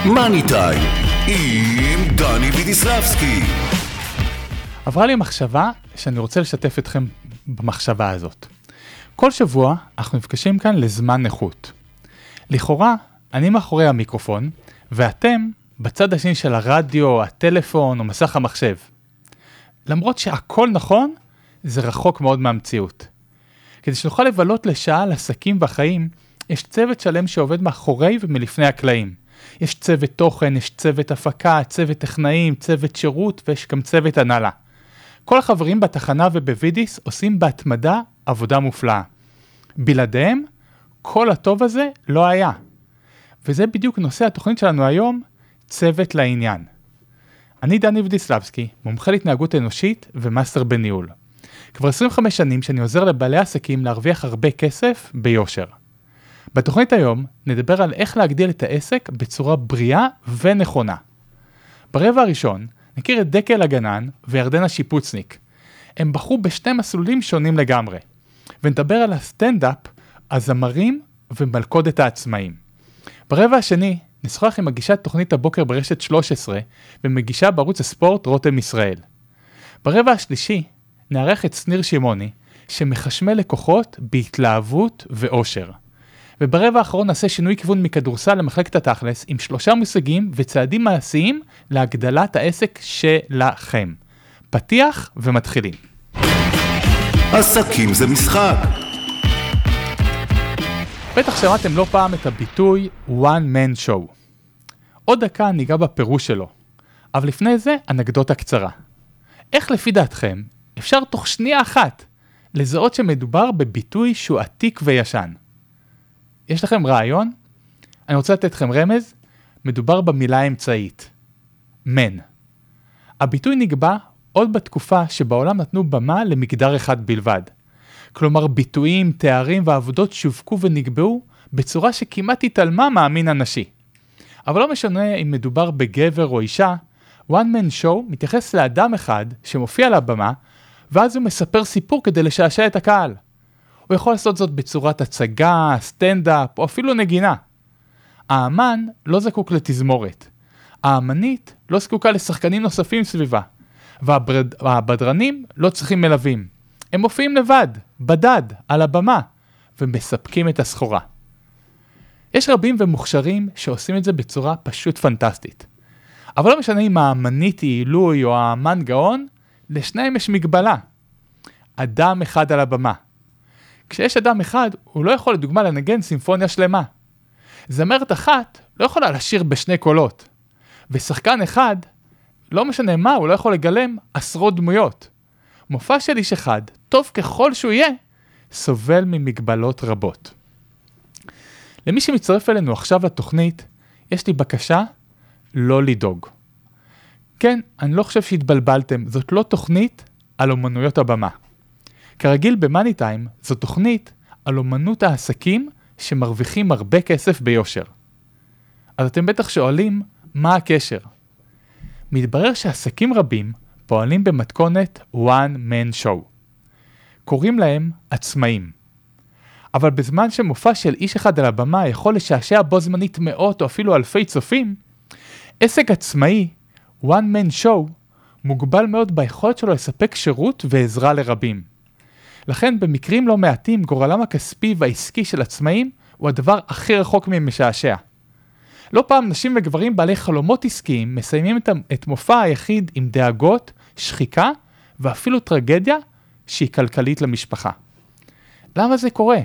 מאני טיים עם דני וידיסלבסקי. עברה לי מחשבה שאני רוצה לשתף אתכם במחשבה הזאת. כל שבוע אנחנו נפגשים כאן לזמן איכות. לכאורה, אני מאחורי המיקרופון, ואתם בצד השני של הרדיו, הטלפון או מסך המחשב. למרות שהכל נכון, זה רחוק מאוד מהמציאות. כדי שנוכל לבלות לשעה על עסקים והחיים, יש צוות שלם שעובד מאחורי ומלפני הקלעים. יש צוות תוכן, יש צוות הפקה, צוות טכנאים, צוות שירות ויש גם צוות הנהלה. כל החברים בתחנה ובווידיס עושים בהתמדה עבודה מופלאה. בלעדיהם, כל הטוב הזה לא היה. וזה בדיוק נושא התוכנית שלנו היום, צוות לעניין. אני דני וידיסלבסקי, מומחה להתנהגות אנושית ומאסטר בניהול. כבר 25 שנים שאני עוזר לבעלי עסקים להרוויח הרבה כסף ביושר. בתוכנית היום נדבר על איך להגדיל את העסק בצורה בריאה ונכונה. ברבע הראשון נכיר את דקל הגנן וירדן השיפוצניק. הם בחרו בשני מסלולים שונים לגמרי. ונדבר על הסטנדאפ, הזמרים ומלכודת העצמאים. ברבע השני נשוחח עם מגישת תוכנית הבוקר ברשת 13 ומגישה בערוץ הספורט רותם ישראל. ברבע השלישי נערך את סניר שימוני שמחשמל לקוחות בהתלהבות ואושר. וברבע האחרון נעשה שינוי כיוון מכדורסל למחלקת התכלס עם 3 מושגים וצעדים מעשיים להגדלת העסק שלכם. פתיח ומתחילים. עסקים זה משחק. בטח שמעתם לא פעם את הביטוי one man show. עוד דקה ניגע בפירוש שלו. אבל לפני זה אנקדוטה קצרה. איך לפי דעתכם אפשר תוך שנייה אחת לזהות שמדובר בביטוי שהוא עתיק וישן? יש לכם רעיון? אני רוצה לתת לכם רמז. מדובר במילה האמצעית. מן. הביטוי נקבע עוד בתקופה שבעולם נתנו במה למגדר אחד בלבד. כלומר ביטויים, תארים ועבודות שווקו ונקבעו בצורה שכמעט התעלמה מהמין הנשי. אבל לא משנה אם מדובר בגבר או אישה, one man show מתייחס לאדם אחד שמופיע על הבמה, ואז הוא מספר סיפור כדי לשעשע את הקהל. הוא יכול לעשות זאת בצורת הצגה, סטנדאפ או אפילו נגינה. האמן לא זקוק לתזמורת. האמנית לא זקוקה לשחקנים נוספים סביבה. והבדרנים לא צריכים מלווים. הם מופיעים לבד, בדד, על הבמה, ומספקים את הסחורה. יש רבים ומוכשרים שעושים את זה בצורה פשוט פנטסטית. אבל לא משנה אם האמנית היא עילוי או האמן גאון, לשניהם יש מגבלה. אדם אחד על הבמה. כשיש אדם אחד, הוא לא יכול לדוגמה לנגן סימפוניה שלמה. זמרת אחת לא יכולה לשיר בשני קולות. ושחקן אחד, לא משנה מה, הוא לא יכול לגלם עשרות דמויות. מופע של איש אחד, טוב ככל שהוא יהיה, סובל ממגבלות רבות. למי שמצטרף אלינו עכשיו לתוכנית, יש לי בקשה לא לדאוג. כן, אני לא חושב שהתבלבלתם, זאת לא תוכנית על אומנויות הבמה. כרגיל במאני טיים, זו תוכנית על אומנות העסקים שמרוויחים הרבה כסף ביושר. אז אתם בטח שואלים, מה הקשר? מתברר שעסקים רבים פועלים במתכונת one man show. קוראים להם עצמאים. אבל בזמן שמופע של איש אחד על הבמה יכול לשעשע בו זמנית מאות או אפילו אלפי צופים, עסק עצמאי, one man show, מוגבל מאוד ביכולת שלו לספק שירות ועזרה לרבים. לכן במקרים לא מעטים גורלם הכספי והעסקי של עצמאים הוא הדבר הכי רחוק ממשעשע. לא פעם נשים וגברים בעלי חלומות עסקיים מסיימים את מופע היחיד עם דאגות, שחיקה ואפילו טרגדיה שהיא כלכלית למשפחה. למה זה קורה?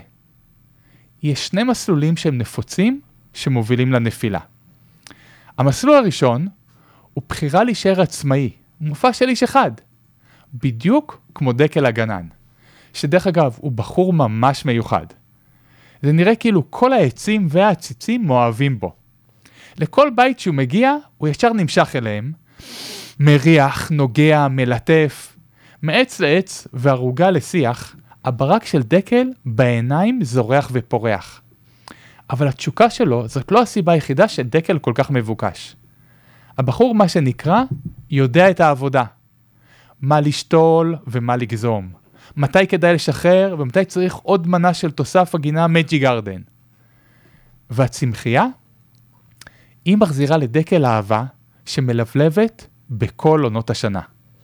יש 2 מסלולים שהם נפוצים שמובילים לנפילה. המסלול הראשון הוא בחירה להישאר עצמאי, מופע של איש אחד, בדיוק כמו דקל הגנן, שדרך אגב הוא בחור ממש מיוחד. זה נראה כאילו כל העצים והעציצים מאוהבים בו. לכל בית שהוא מגיע, הוא ישר נמשך אליהם, מריח, נוגע, מלטף, מעץ לעץ והרוגה לשיח, הברק של דקל בעיניים זורח ופורח. אבל התשוקה שלו זאת לא הסיבה היחידה שדקל כל כך מבוקש. הבחור מה שנקרא יודע את העבודה. מה לשתול ומה לגזום. מתי כדאי לשחרר ומתי צריך עוד מנה של תוסף הגינה מג'י גרדן. והצמחייה? היא מחזירה לדקל אהבה שמלבלבת בכל עונות השנה.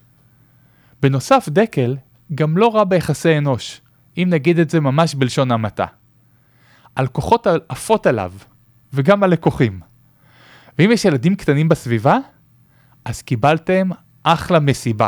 בנוסף, דקל גם לא רע ביחסי אנוש, אם נגיד את זה ממש בלשון המעטה. הלקוחות עפות עליו, וגם הלקוחים. ואם יש ילדים קטנים בסביבה, אז קיבלתם אחלה מסיבה.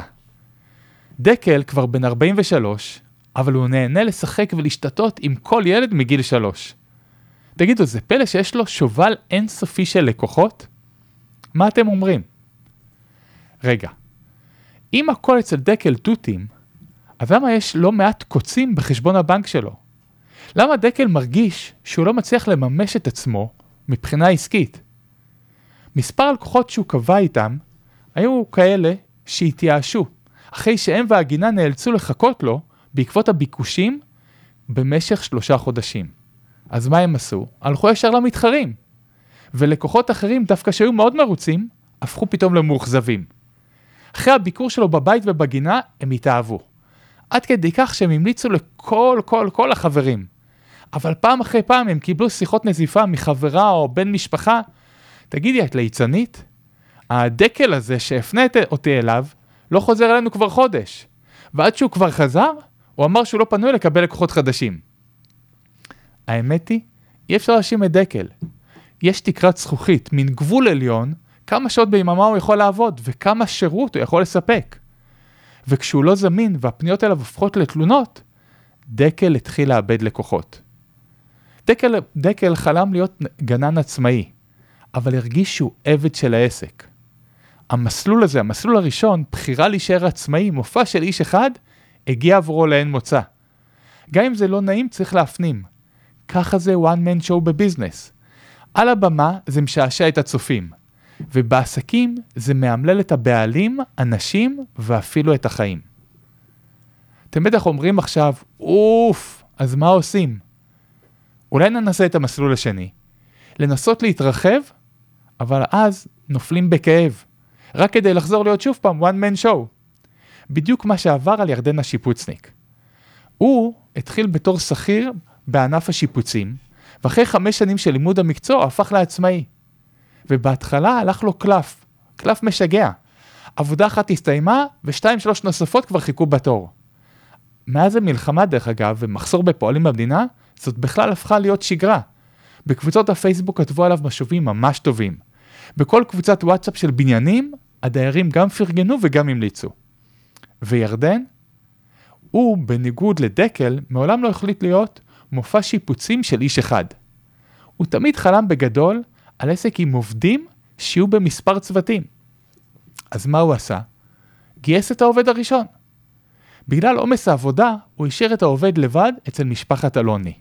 דקל כבר בן 43, אבל הוא נהנה לשחק ולהשתתות עם כל ילד מגיל 3. תגידו, זה פלא שיש לו שובל אינסופי של לקוחות? מה אתם אומרים? רגע, אם הכל אצל דקל תותים, אז למה יש לא מעט קוצים בחשבון הבנק שלו? למה דקל מרגיש שהוא לא מצליח לממש את עצמו מבחינה עסקית? מספר הלקוחות שהוא קבע איתם היו כאלה שהתייאשו, אחרי שהם והגינה נאלצו לחכות לו בעקבות הביקושים במשך 3 חודשים. אז מה הם עשו? הלכו ישר למתחרים. ולקוחות אחרים, דווקא שהיו מאוד מרוצים, הפכו פתאום למאוכזבים. אחרי הביקור שלו בבית ובגינה, הם התאהבו. עד כדי כך שהם המליצו לכל החברים. אבל פעם אחרי פעם הם קיבלו שיחות נזיפה מחברה או בן משפחה. תגידי, את ליצנית? הדקל הזה שהפנית אותי אליו, לא חוזר אלינו כבר חודש. ועד שהוא כבר חזר, הוא אמר שהוא לא פנוי לקבל לקוחות חדשים. האמת היא, אי אפשר להאשים את דקל. יש תקרת זכוכית, מן גבול עליון, כמה שעות ביממה הוא יכול לעבוד, וכמה שירות הוא יכול לספק. וכשהוא לא זמין והפניות אליו הופכות לתלונות, דקל התחיל לאבד לקוחות. דקל חלם להיות גנן עצמאי, אבל הרגיש שהוא עבד של העסק. המסלול הזה, המסלול הראשון, בחירה להישאר עצמאי, מופע של איש אחד, הגיע עבורו לאין מוצא. גם אם זה לא נעים, צריך להפנים. ככה זה one man show בביזנס. על הבמה זה משעשע את הצופים, ובעסקים זה מאמלל את הבעלים, אנשים ואפילו את החיים. אתם בטח אומרים עכשיו, אוף, אז מה עושים? אולי ננסה את המסלול השני. לנסות להתרחב, אבל אז נופלים בכאב. רק כדי לחזור להיות שוב פעם one man show. בדיוק מה שעבר על ירדן השיפוצניק. הוא התחיל בתור שכיר בענף השיפוצים, ואחרי 5 שנים של לימוד המקצוע הפך לעצמאי. ובהתחלה הלך לו קלף משגע. עבודה אחת הסתיימה, ו2-3 נוספות כבר חיכו בתור. מאז המלחמה דרך אגב, ומחסור בפועלים במדינה, זאת בכלל הפכה להיות שגרה. בקבוצות הפייסבוק כתבו עליו משובים ממש טובים. בכל קבוצת וואטסאפ של בניינים, הדיירים גם פרגנו וגם המליצו. וירדן? הוא, בניגוד לדקל, מעולם לא החליט להיות מופע שיפוצים של איש אחד. הוא תמיד חלם בגדול על עסק עם עובדים שיהיו במספר צוותים. אז מה הוא עשה? גייס את העובד הראשון. בגלל עומס העבודה, הוא השאיר את העובד לבד אצל משפחת אלוני.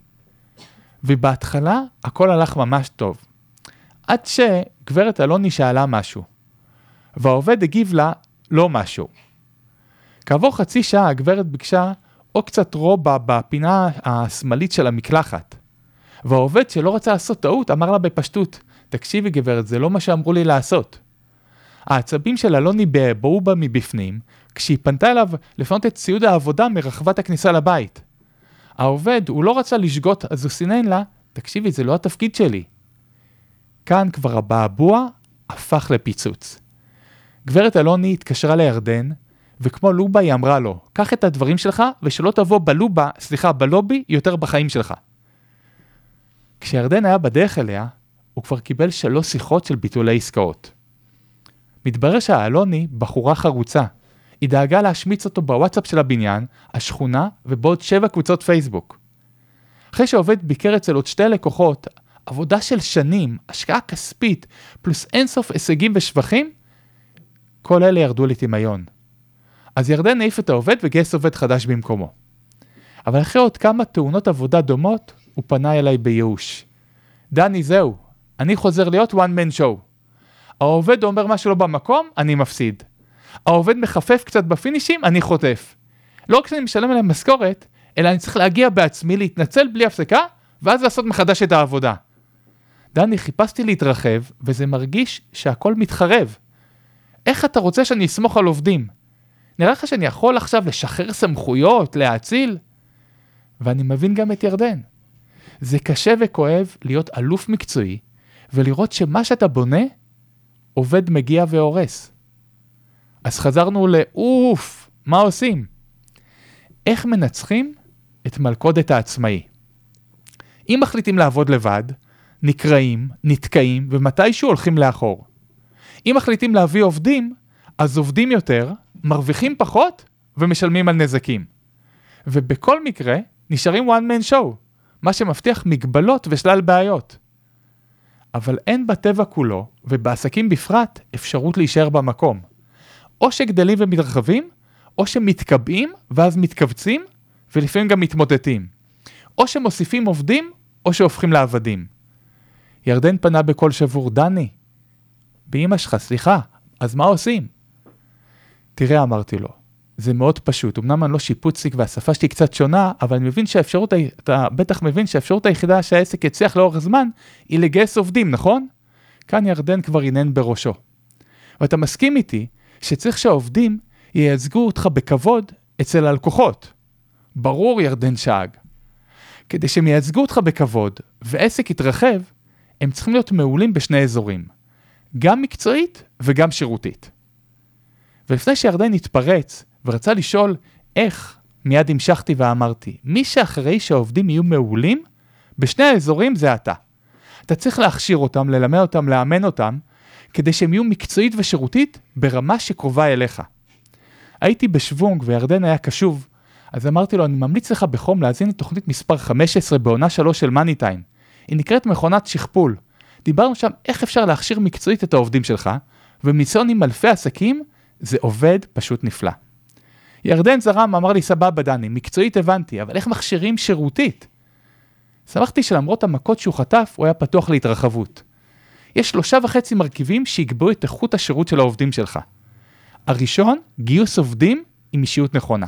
ובהתחלה הכל הלך ממש טוב. עד שגברת אלוני שאלה משהו. והעובד הגיב לה לא משהו. כעבור חצי שעה הגברת ביקשה או קצת רובה בפינה השמאלית של המקלחת. והעובד שלא רצה לעשות טעות אמר לה בפשטות, תקשיבי גברת, זה לא מה שאמרו לי לעשות. העצבים של אלוני בואו בה מבפנים, כשהיא פנתה אליו לפנות את ציוד העבודה מרחבת הכניסה לבית. העובד, הוא לא רצה לשגות, אז הוא סינן לה, תקשיבי, זה לא התפקיד שלי. כאן כבר הבעבוע הפך לפיצוץ. גברת אלוני התקשרה לירדן, וכמו לובה היא אמרה לו, קח את הדברים שלך ושלא תבוא בלובי יותר בחיים שלך. כשירדן היה בדרך אליה, הוא כבר קיבל 3 שיחות של ביטולי עסקאות. מתברר שהאלוני בחורה חרוצה. היא דאגה להשמיץ אותו בוואטסאפ של הבניין, השכונה ובעוד 7 קבוצות פייסבוק. אחרי שעובד ביקר אצל עוד 2 לקוחות, עבודה של שנים, השקעה כספית, פלוס אינסוף הישגים ושבחים, כל אלה ירדו לטמיון. אז ירדן העיף את העובד וגייס עובד חדש במקומו. אבל אחרי עוד כמה תאונות עבודה דומות, הוא פנה אליי בייאוש. דני, זהו, אני חוזר להיות one man show. העובד אומר משהו לא במקום, אני מפסיד. העובד מחפף קצת בפינישים, אני חוטף. לא רק שאני משלם עליהם משכורת, אלא אני צריך להגיע בעצמי, להתנצל בלי הפסקה, ואז לעשות מחדש את העבודה. דני, חיפשתי להתרחב, וזה מרגיש שהכל מתחרב. איך אתה רוצה שאני אסמוך על עובדים? נראה לך שאני יכול עכשיו לשחרר סמכויות, להציל? ואני מבין גם את ירדן. זה קשה וכואב להיות אלוף מקצועי, ולראות שמה שאתה בונה, עובד מגיע והורס. אז חזרנו לאוף, מה עושים? איך מנצחים את מלכודת העצמאי? אם מחליטים לעבוד לבד, נקראים, נתקעים, ומתישהו הולכים לאחור. אם מחליטים להביא עובדים, אז עובדים יותר, מרוויחים פחות, ומשלמים על נזקים. ובכל מקרה, נשארים one man show, מה שמבטיח מגבלות ושלל בעיות. אבל אין בטבע כולו, ובעסקים בפרט, אפשרות להישאר במקום. או שגדלים ומתרחבים, או שמתקבעים, ואז מתכווצים, ולפעמים גם מתמוטטים. או שמוסיפים עובדים, או שהופכים לעבדים. ירדן פנה בכל שבור, דני, באמא שלך, סליחה, אז מה עושים? תראה, אמרתי לו, זה מאוד פשוט, אמנם אני לא שיפוציק והשפה שלי קצת שונה, אבל אני מבין שהאפשרות, אתה בטח מבין שהאפשרות היחידה שהעסק יצליח לאורך זמן, היא לגייס עובדים, נכון? כאן ירדן כבר עינן בראשו. ואתה מסכים איתי שצריך שהעובדים ייצגו אותך בכבוד אצל הלקוחות. ברור, ירדן שאג. כדי שהם ייצגו אותך בכבוד ועסק יתרחב, הם צריכים להיות מעולים בשני אזורים, גם מקצועית וגם שירותית. ולפני שירדן התפרץ ורצה לשאול איך, מיד המשכתי ואמרתי, מי שאחראי שהעובדים יהיו מעולים, בשני האזורים זה אתה. אתה צריך להכשיר אותם, ללמד אותם, לאמן אותם, כדי שהם יהיו מקצועית ושירותית ברמה שקרובה אליך. הייתי בשוונג וירדן היה קשוב, אז אמרתי לו, אני ממליץ לך בחום להזין את תוכנית מספר 15 בעונה 3 של מאני טיים. היא נקראת מכונת שכפול. דיברנו שם איך אפשר להכשיר מקצועית את העובדים שלך, ומניסיון עם אלפי עסקים, זה עובד פשוט נפלא. ירדן זרם אמר לי, סבבה דני, מקצועית הבנתי, אבל איך מכשירים שירותית? שמחתי שלמרות המכות שהוא חטף, הוא היה פתוח להתרחבות. יש 3.5 מרכיבים שיקבעו את איכות השירות של העובדים שלך. הראשון, גיוס עובדים עם אישיות נכונה.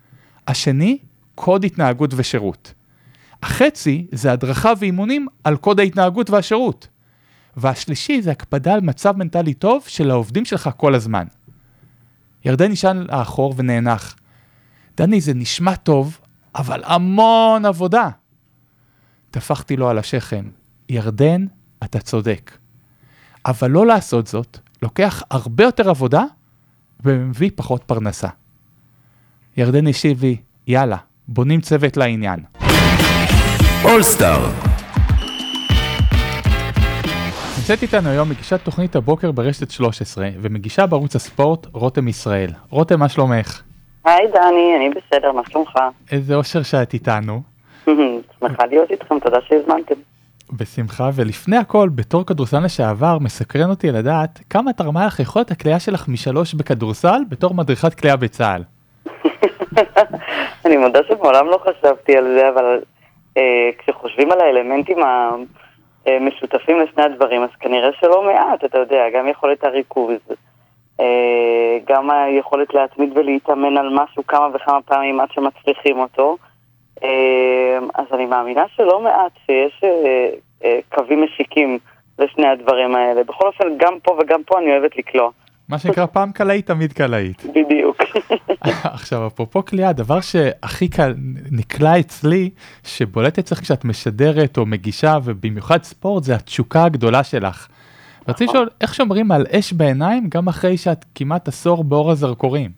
השני, קוד התנהגות ושירות. החצי זה הדרכה ואימונים על קוד ההתנהגות והשירות. והשלישי זה הקפדה על מצב מנטלי טוב של העובדים שלך כל הזמן. ירדן נשען לאחור ונאנח. דני, זה נשמע טוב, אבל המון עבודה. טפחתי לו על השכם. ירדן, אתה צודק. אבל לא לעשות זאת, לוקח הרבה יותר עבודה, ומביא פחות פרנסה. ירדן השיב לי, יאללה, בונים צוות לעניין. אולסטאר. נמצאת איתנו היום מגישת תוכנית הבוקר ברשת 13, ומגישה בערוץ הספורט רותם ישראל. רותם, מה שלומך? היי דני, אני בסדר, מה שלומך? איזה אושר שאת איתנו. שמחה להיות איתכם, תודה שהזמנתם. בשמחה, ולפני הכל, בתור כדורסל לשעבר, מסקרן אותי לדעת כמה תרמה לך יכולת הקליעה שלך מ3 בכדורסל בתור מדריכת קליעה בצה"ל. אני מודה שמעולם לא חשבתי על זה, אבל כשחושבים על האלמנטים המשותפים לשני הדברים, אז כנראה שלא מעט, אתה יודע, גם יכולת הריכוז, גם היכולת להתמיד ולהתאמן על משהו כמה וכמה פעמים עד שמצליחים אותו, אז אני מאמינה שלא מעט שיש קווים משיקים לשני הדברים האלה. בכל אופן, גם פה וגם פה אני אוהבת לקלוע. מה שנקרא פעם קלעית, תמיד קלעית. בדיוק. עכשיו, אפרופו קליעה, הדבר שהכי נקלע אצלי, שבולט אצלך כשאת משדרת או מגישה, ובמיוחד ספורט, זה התשוקה הגדולה שלך. רציתי לשאול, איך שומרים על אש בעיניים, גם אחרי שאת כמעט עשור באור הזרקורים?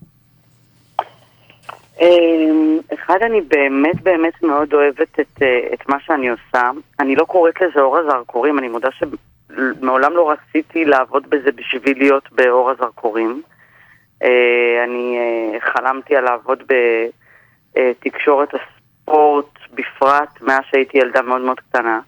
אחד, אני באמת מאוד אוהבת את מה שאני עושה. אני לא קוראת לזה אור הזרקורים, אני מודה שמעולם לא רציתי לעבוד בזה בשביל להיות באור הזרקורים. אני חלמתי על לעבוד בתקשורת הספורט בפרט, מאז שהייתי ילדה מאוד מאוד קטנה.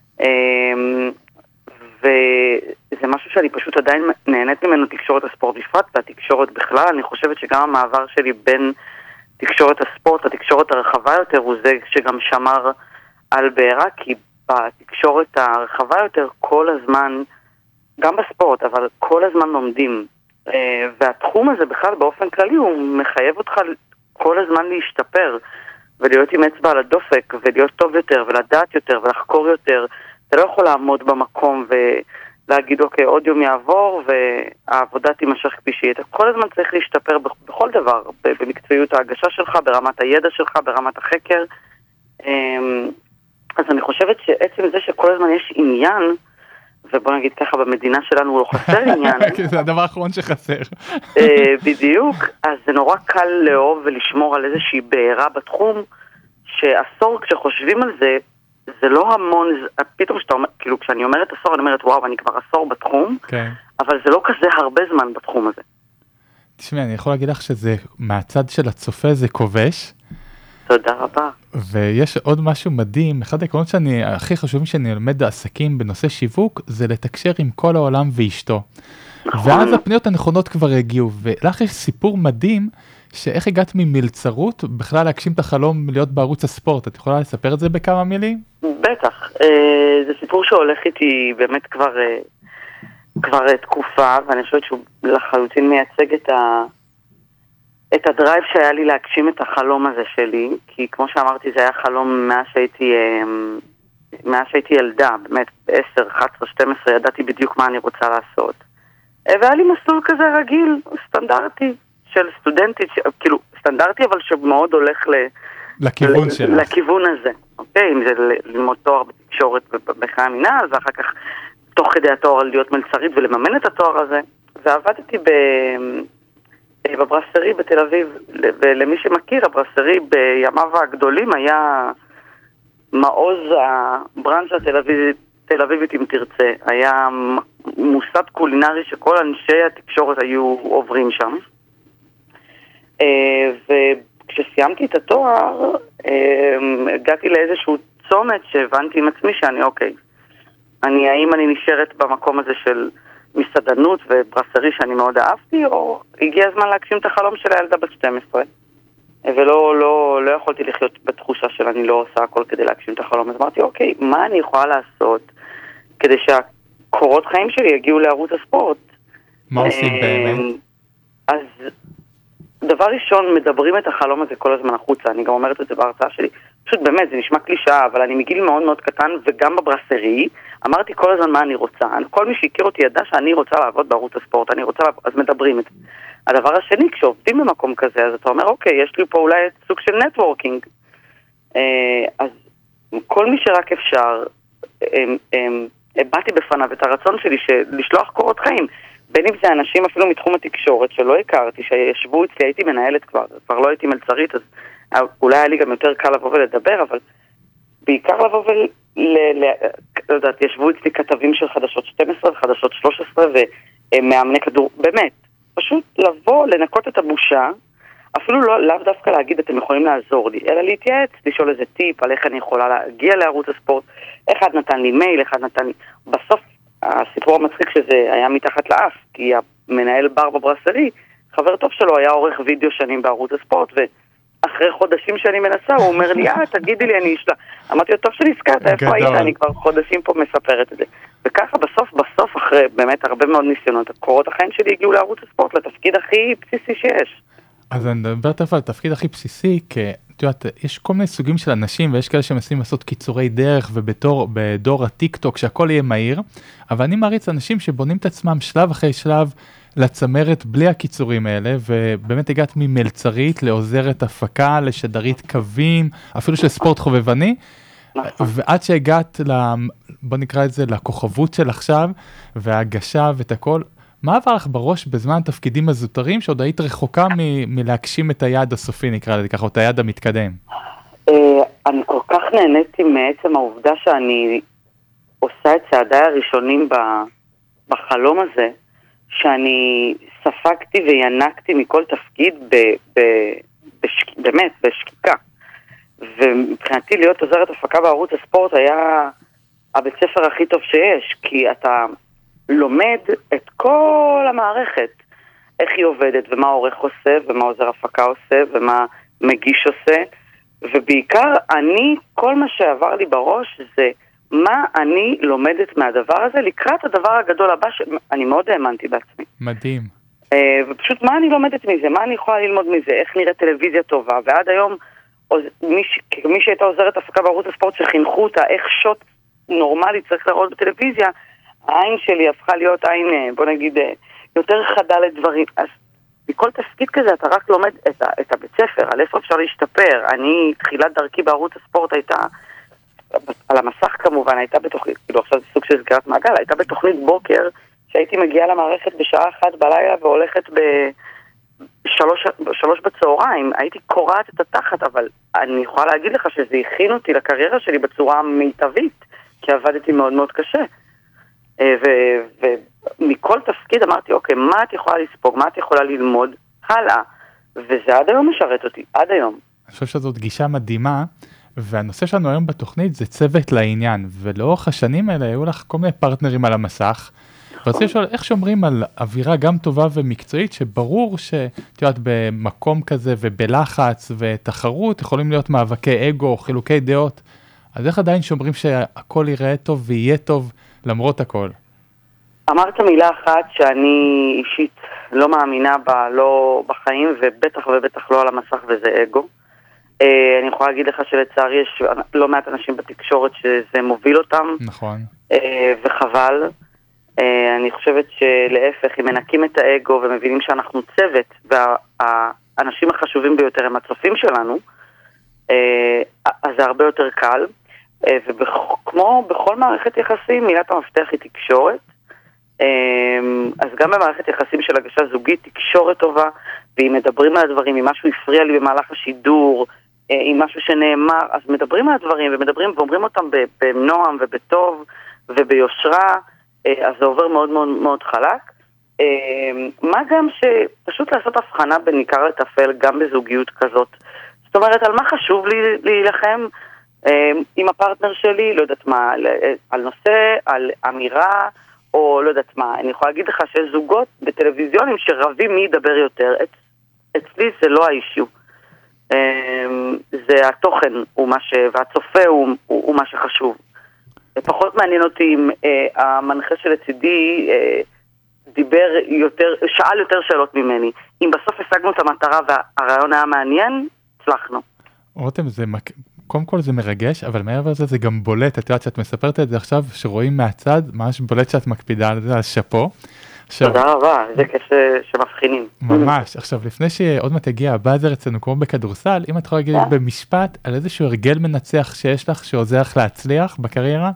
וזה משהו שאני פשוט עדיין נהנית ממנו, תקשורת הספורט בפרט, והתקשורת בכלל. אני חושבת שגם המעבר שלי בין תקשורת הספורט, התקשורת הרחבה יותר, הוא זה שגם שמר על בעירה, כי בתקשורת הרחבה יותר כל הזמן, גם בספורט, אבל כל הזמן לומדים. והתחום הזה בכלל באופן כללי הוא מחייב אותך כל הזמן להשתפר, ולהיות עם אצבע על הדופק, ולהיות טוב יותר, ולדעת יותר, ולחקור יותר. אתה לא יכול לעמוד במקום ולהגיד, אוקיי, עוד יום יעבור, והעבודה תימשך כפי שהיא. אתה כל הזמן צריך להשתפר בכל דבר, במקצועיות ההגשה שלך, ברמת הידע שלך, ברמת החקר. אז אני חושבת שעצם זה שכל הזמן יש עניין, ובוא נגיד ככה, במדינה שלנו הוא לא חסר עניין. זה הדבר האחרון שחסר. בדיוק, אז זה נורא קל לאהוב ולשמור על איזושהי בעירה בתחום, שעשור כשחושבים על זה, זה לא המון, פתאום שאתה אומר, כאילו כשאני אומרת עשור, אני אומרת וואו, אני כבר עשור בתחום, אבל זה לא כזה הרבה זמן בתחום הזה. תשמעי, אני יכול להגיד לך שזה מהצד של הצופה זה כובש. תודה רבה. ויש עוד משהו מדהים, אחד העקרונות הכי חשובים שאני אלמד עסקים בנושא שיווק, זה לתקשר עם כל העולם ואשתו. נכון. ואז הפניות הנכונות כבר הגיעו, ולך יש סיפור מדהים, שאיך הגעת ממלצרות, בכלל להגשים את החלום להיות בערוץ הספורט, את יכולה לספר את זה בכמה מילים? בטח, זה סיפור שהולך איתי באמת כבר תקופה, ואני חושבת שהוא לחלוטין מייצג את הדרייב שהיה לי להגשים את החלום הזה שלי, כי כמו שאמרתי זה היה חלום מאז שהייתי ילדה, באמת 10, 11, 12 ידעתי בדיוק מה אני רוצה לעשות. והיה לי מסלול כזה רגיל, סטנדרטי, של סטודנטית, כאילו סטנדרטי אבל שמאוד הולך לכיוון שלך. לכיוון הזה, אוקיי? אם זה ללמוד תואר בתקשורת בחיי המינהל, ואחר כך תוך כדי התואר להיות מלצרית ולממן את התואר הזה, ועבדתי בברסרי בתל אביב, ולמי שמכיר, הברסרי בימיו הגדולים היה מעוז הברנז'ה תל אביבית אם תרצה, היה מוסד קולינרי שכל אנשי התקשורת היו עוברים שם, וכשסיימתי את התואר, הגעתי לאיזשהו צומת שהבנתי עם עצמי שאני אוקיי, האם אני נשארת במקום הזה של מסעדנות וברסרי שאני מאוד אהבתי, או הגיע הזמן להגשים את החלום של הילדה בת 12, ולא יכולתי לחיות בתחושה של אני לא עושה הכל כדי להגשים את החלום. אז אמרתי, אוקיי, מה אני יכולה לעשות כדי שהקורות חיים שלי יגיעו לערוץ הספורט? מה עושים באמת? אז דבר ראשון, מדברים את החלום הזה כל הזמן החוצה, אני גם אומרת את זה בהרצאה שלי, פשוט באמת, זה נשמע קלישאה, אבל אני מגיל מאוד מאוד קטן, וגם בברסרי, אמרתי כל הזמן מה אני רוצה. כל מי שהכיר אותי ידע שאני רוצה לעבוד בערוץ הספורט, אז מדברים את זה. הדבר השני, כשעובדים במקום כזה, אז אתה אומר, אוקיי, יש לי פה אולי סוג של נטוורקינג. אז כל מי שרק אפשר, הבאתי בפניו את הרצון שלי לשלוח קורות חיים. בין אם זה אנשים אפילו מתחום התקשורת שלא הכרתי, שישבו אצלי, הייתי מנהלת כבר לא הייתי מלצרית, אז אולי היה לי גם יותר קל לבוא ולדבר, אבל בעיקר לבוא ישבו אצלי כתבים של חדשות 12 וחדשות 13 ומאמני כדור, באמת, פשוט לבוא, לנקות את הבושה, אפילו לאו דווקא להגיד אתם יכולים לעזור לי, אלא להתייעץ, לשאול איזה טיפ על איך אני יכולה להגיע לערוץ הספורט, אחד נתן לי מייל, אחד נתן לי, בסוף הסיפור המצחיק שזה היה מתחת לאף, כי המנהל בר בברסרי, חבר טוב שלו היה עורך וידאו שנים בערוץ הספורט, ואחרי חודשים שאני מנסה, הוא אומר לי, תגידי לי, אני אשלה. אמרתי לו, טוב שנזכרת, איפה היית? אני כבר חודשים פה מספרת את זה. וככה בסוף, אחרי באמת הרבה מאוד ניסיונות, קורות החיים שלי הגיעו לערוץ הספורט, לתפקיד הכי בסיסי שיש. אז אני מדבר תכף על התפקיד הכי בסיסי, כי את יודעת, יש כל מיני סוגים של אנשים, ויש כאלה שמנסים לעשות קיצורי דרך, ובדור הטיק-טוק, שהכל יהיה מהיר, אבל אני מעריץ אנשים שבונים את עצמם שלב אחרי שלב לצמרת בלי הקיצורים האלה, ובאמת הגעת ממלצרית לעוזרת הפקה, לשדרית קווים, אפילו של ספורט חובבני, ועד שהגעת, בוא נקרא את זה, לכוכבות של עכשיו, וההגשה ואת הכל, מה עבר לך בראש בזמן תפקידים הזוטרים שעוד היית רחוקה מלהגשים את היעד הסופי, נקרא לזה ככה, או את היעד המתקדם? אני כל כך נהניתי מעצם העובדה שאני עושה את צעדיי הראשונים בחלום הזה, שאני ספגתי וינקתי מכל תפקיד באמת בשקיקה. ומבחינתי להיות עוזרת הפקה בערוץ הספורט היה הבית ספר הכי טוב שיש, כי אתה לומד את כל המערכת, איך היא עובדת ומה העורך עושה ומה עוזר הפקה עושה ומה מגיש עושה, ובעיקר כל מה שעבר לי בראש זה מה אני לומדת מהדבר הזה לקראת הדבר הגדול הבא שאני מאוד האמנתי בעצמי. מדהים. ופשוט מה אני לומדת מזה, מה אני יכולה ללמוד מזה, איך נראית טלוויזיה טובה, ועד היום מי שהייתה עוזרת הפקה בערוץ הספורט שחינכו אותה איך שוט נורמלי צריך לראות בטלוויזיה, העין שלי הפכה להיות עין, בוא נגיד, יותר חדה לדברים. אז בכל תפקיד כזה אתה רק לומד את הבית ספר, על איפה אפשר להשתפר. תחילת דרכי בערוץ הספורט הייתה על המסך כמובן, הייתה בתוכנית, כאילו עכשיו זה סוג של סגירת מעגל, הייתה בתוכנית בוקר, שהייתי מגיעה למערכת בשעה 1 בלילה והולכת ב3 בצהריים, הייתי קוראת את התחת, אבל אני יכולה להגיד לך שזה הכין אותי לקריירה שלי בצורה מיטבית, כי עבדתי מאוד מאוד קשה. ומכל תפקיד אמרתי, אוקיי, מה את יכולה לספוג, מה את יכולה ללמוד הלאה, וזה עד היום משרת אותי, עד היום. אני חושב שזאת גישה מדהימה, והנושא שלנו היום בתוכנית זה צוות לעניין, ולאורך השנים האלה היו לך כל מיני פרטנרים על המסך, ורציתי לשאול איך שומרים על אווירה גם טובה ומקצועית, שברור שאת יודעת במקום כזה ובלחץ ותחרות יכולים להיות מאבקי אגו, חילוקי דעות, אז איך עדיין שומרים שהכל ייראה טוב ויהיה טוב למרות הכל? אמרת מילה אחת שאני אישית לא מאמינה בה, לא בחיים, ובטח ובטח לא על המסך, וזה אגו. אני יכולה להגיד לך שלצערי יש לא מעט אנשים בתקשורת שזה מוביל אותם. נכון. וחבל. אני חושבת שלהפך, אם מנקים את האגו ומבינים שאנחנו צוות, והאנשים החשובים ביותר הם הצופים שלנו, אז זה הרבה יותר קל. וכמו בכל מערכת יחסים, מילת המפתח היא תקשורת. אז גם במערכת יחסים של הגשה זוגית, תקשורת טובה, ואם מדברים על הדברים, אם משהו הפריע לי במהלך השידור, אם משהו שנאמר, אז מדברים על הדברים ומדברים ואומרים אותם בנועם ובטוב וביושרה, אז זה עובר מאוד מאוד מאוד חלק. מה גם שפשוט לעשות הבחנה בין ניכר לטפל גם בזוגיות כזאת. זאת אומרת, על מה חשוב לי להילחם עם הפרטנר שלי, לא יודעת מה, על נושא, על אמירה, או לא יודעת מה. אני יכולה להגיד לך שיש זוגות בטלוויזיונים שרבים מי ידבר יותר. אצלי זה לא האישיו. זה התוכן והצופה הוא מה שחשוב. פחות מעניין אותי אם המנחה שלצידי דיבר שאל יותר שאלות ממני. אם בסוף השגנו את המטרה והרעיון היה מעניין, הצלחנו. רותם, קודם כל זה מרגש, אבל מעבר לזה זה גם בולט. את יודעת שאת מספרת את זה עכשיו, שרואים מהצד, ממש בולט שאת מקפידה על זה, על שפו. תודה רבה, זה כיף שמבחינים. ממש. עכשיו, לפני שעוד מעט הגיע הבאזר אצלנו כמו בכדורסל, אם את יכולה להגיד במשפט על איזשהו הרגל מנצח שיש לך, שעוזר לך להצליח בקריירה?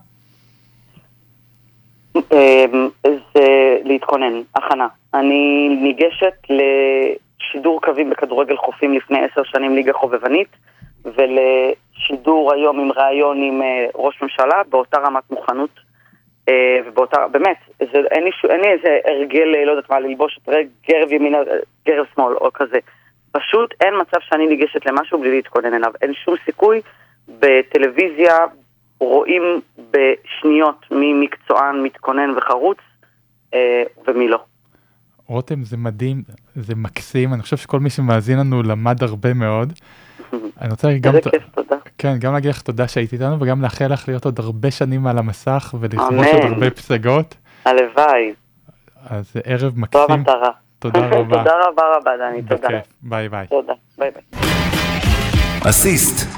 זה להתכונן, הכנה. אני ניגשת לשידור קווים בכדורגל חופים לפני 10 שנים, ליגה חובבנית, ולשידור היום עם רעיון עם ראש ממשלה, באותה רמת מוכנות, ובאותה, באמת, אין לי איזה הרגל, לא יודעת מה, ללבוש את גרב ימינה, גרב שמאל, או כזה. פשוט אין מצב שאני ניגשת למשהו בלי להתכונן אליו. אין שום סיכוי. בטלוויזיה רואים בשניות מי מקצוען, מתכונן וחרוץ, ומי לא. רותם, זה מדהים, זה מקסים, אני חושב שכל מי שמאזין לנו למד הרבה מאוד. אני רוצה גם כיף, תודה. כן, גם להגיד לך תודה שהיית איתנו, וגם לאחל לך להיות עוד הרבה שנים על המסך, ולכבוש עוד הרבה פסגות. הלוואי. אז ערב מקסים. זו המטרה. תודה רבה. תודה רבה, דני, תודה. ביי ביי. תודה, ביי ביי. אסיסט.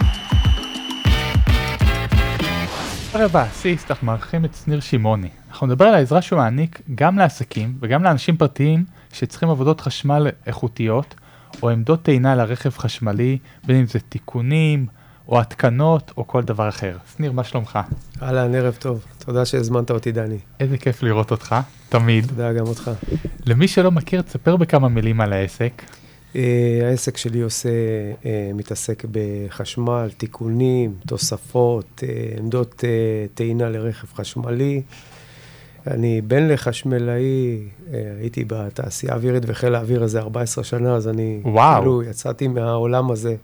רבה, אסיסט, אנחנו מארחים את שניר שמעוני. אנחנו נדבר על העזרה שהוא מעניק גם לעסקים וגם לאנשים פרטיים שצריכים עבודות חשמל איכותיות, או עמדות טעינה לרכב חשמלי, בין אם זה תיקונים, או התקנות, או כל דבר אחר. שניר, מה שלומך? אהלן, ערב טוב. תודה שהזמנת אותי, דני. איזה כיף לראות אותך, תמיד. תודה גם אותך. למי שלא מכיר, תספר בכמה מילים על העסק. העסק שלי מתעסק בחשמל, תיקונים, תוספות, עמדות טעינה לרכב חשמלי. אני בן לחשמלאי, הייתי בתעשייה האווירית וחיל האוויר איזה 14 שנה, אז אני כאילו יצאתי מהעולם הזה.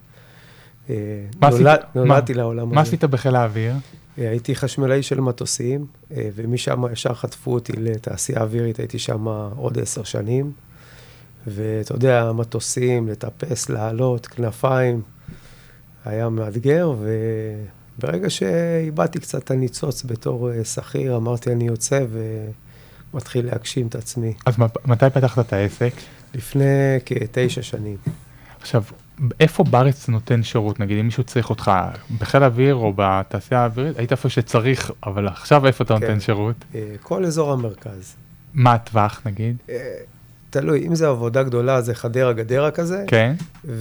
נולדתי לעולם הזה. מה עשית בחיל האוויר? הייתי חשמלאי של מטוסים, ומשם ישר חטפו אותי לתעשייה האווירית, הייתי שם עוד 10 שנים. ואתה יודע, מטוסים, לטפס, לעלות, כנפיים, היה מאתגר, וברגע שאיבדתי קצת את הניצוץ בתור שכיר, אמרתי אני יוצא ומתחיל להגשים את עצמי. אז מתי פתחת את העסק? לפני כ9 שנים. עכשיו, איפה בארץ נותן שירות? נגיד, אם מישהו צריך אותך בחיל האוויר או בתעשייה האווירית, היית איפה שצריך, אבל עכשיו איפה אתה נותן שירות? כל אזור המרכז. מה הטווח, נגיד? תלוי, אם זה עבודה גדולה, זה חדרה גדרה כזה. כן.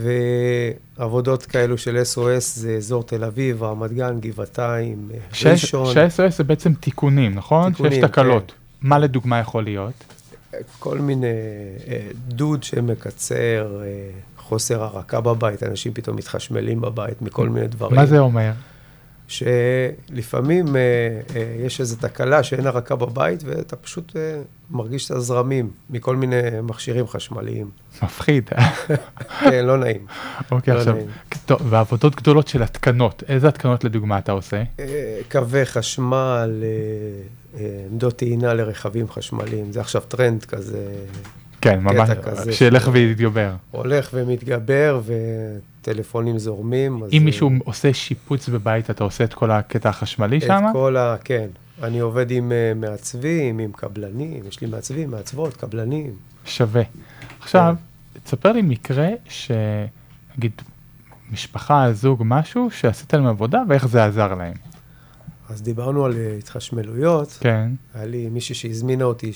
ועבודות כאלו של SOS זה אזור תל אביב, רמת גן, גבעתיים, ראשון. ש-SOS זה בעצם תיקונים, נכון? תיקונים, שיש תקלות. כן. מה לדוגמה יכול להיות? כל מיני דוד שמקצר, חוסר הרקה בבית, אנשים פתאום מתחשמלים בבית מכל מיני דברים. מה זה אומר? שלפעמים יש איזו תקלה שאין הרקה בבית, ואתה פשוט מרגיש את הזרמים מכל מיני מכשירים חשמליים. מפחיד. כן, לא נעים. אוקיי, לא עכשיו, נעים. טוב, ועבודות גדולות של התקנות, איזה התקנות לדוגמה אתה עושה? קווי חשמל, עמדות טעינה לרכבים חשמליים, זה עכשיו טרנד כזה. כן, ממש, כזה שילך ויתגבר. הולך ומתגבר, וטלפונים זורמים. אם מישהו עושה שיפוץ בבית, אתה עושה את כל הקטע החשמלי שם? את כל כן. אני עובד עם מעצבים, עם קבלנים, יש לי מעצבים, מעצבות, קבלנים. שווה. עכשיו, תספר לי מקרה נגיד, משפחה, זוג, משהו, שעשית להם עבודה, ואיך זה עזר להם. אז דיברנו על התחשמלויות. כן. היה לי מישהי שהזמינה אותי,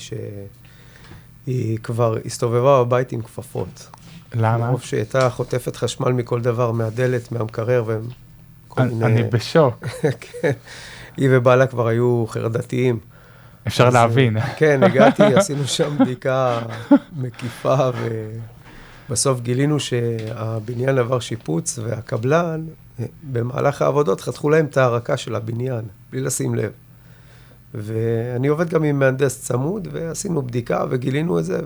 שהיא כבר הסתובבה בבית עם כפפות. למה? מרוב שהייתה חוטפת חשמל מכל דבר, מהדלת, מהמקרר, וכל מיני... אני בשוק. כן. היא ובעלה כבר היו חרדתיים. אפשר להבין. כן, הגעתי, עשינו שם בדיקה מקיפה, ובסוף גילינו שהבניין עבר שיפוץ, והקבלן, במהלך העבודות, חתכו להם את ההרקה של הבניין, בלי לשים לב. ואני עובד גם עם מהנדס צמוד, ועשינו בדיקה וגילינו את זה,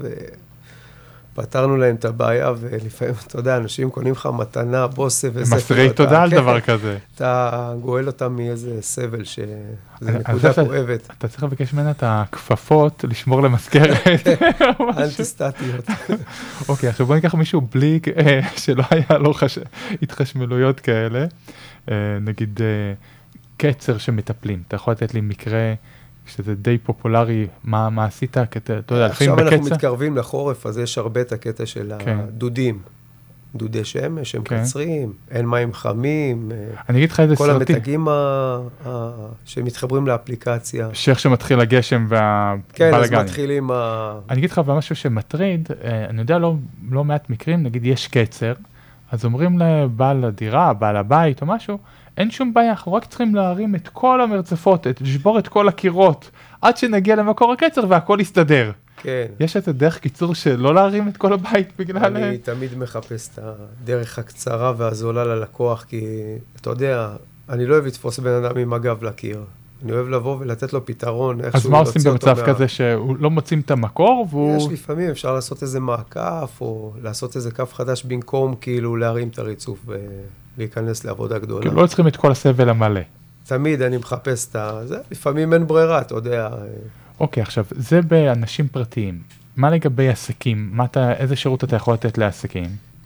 פתרנו להם את הבעיה, ולפעמים, אתה יודע, אנשים קונים לך מתנה, בוסה וספר. מסרי תודה על דבר כזה. אתה גואל אותם מאיזה סבל, שזה נקודה כואבת. אתה צריך לבקש ממנה את הכפפות, לשמור למזכרת. אנטי-סטטיות. אוקיי, עכשיו בוא ניקח מישהו בלי, שלא היה לו התחשמלויות כאלה. נגיד, קצר שמטפלים. אתה יכול לתת לי מקרה... שזה די פופולרי, מה עשית? אתה יודע, עכשיו אנחנו מתקרבים לחורף, אז יש הרבה את הקטע של הדודים. דודי שמש, הם קצרים, אין מים חמים. אני אגיד לך איזה סרטים. כל המתגים שמתחברים לאפליקציה. שאיך שמתחיל הגשם והבלגנים. כן, אז מתחילים אני אגיד לך משהו שמטריד, אני יודע לא מעט מקרים, נגיד יש קצר, אז אומרים לבעל הדירה, בעל הבית או משהו, אין שום בעיה, אנחנו רק צריכים להרים את כל המרצפות, לשבור את כל הקירות, עד שנגיע למקור הקצר והכל יסתדר. כן. יש את הדרך קיצור שלא להרים את כל הבית בגלל... אני תמיד מחפש את הדרך הקצרה והזולה ללקוח, כי אתה יודע, אני לא אוהב לתפוס בן אדם עם הגב לקיר. אני אוהב לבוא ולתת לו פתרון. אז מה עושים במצב כזה שהוא לא מוצאים את המקור והוא... יש לפעמים, אפשר לעשות איזה מעקף, או לעשות איזה קו חדש במקום, כאילו להרים את הריצוף ולהיכנס לעבודה גדולה. כאילו לא צריכים את כל הסבל המלא. תמיד אני מחפש את זה, לפעמים אין ברירה, אתה יודע. אוקיי, עכשיו, זה באנשים פרטיים. מה לגבי עסקים? איזה שירות אתה יכול לתת לעסקים?